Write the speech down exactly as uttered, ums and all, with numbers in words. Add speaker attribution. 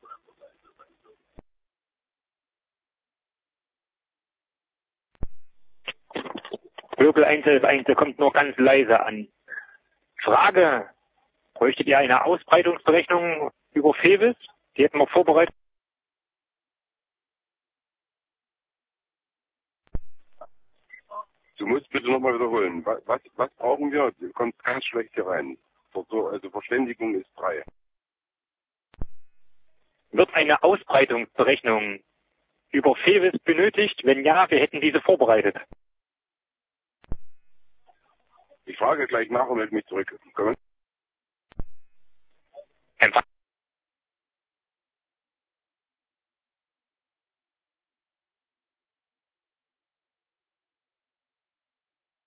Speaker 1: Wirbel eins elf eins, der kommt nur ganz leise an. Frage, bräuchtet ihr eine Ausbreitungsberechnung über Fewes? Die hätten wir vorbereitet.
Speaker 2: Du musst bitte nochmal wiederholen. Was, was, was brauchen wir? Du kommst ganz schlecht hier rein. Also Verständigung ist frei.
Speaker 1: Wird eine Ausbreitungsberechnung über Fewes benötigt? Wenn ja, wir hätten diese vorbereitet.
Speaker 2: Ich frage gleich nach und melde mich zurück. Können wir?
Speaker 1: Empfang.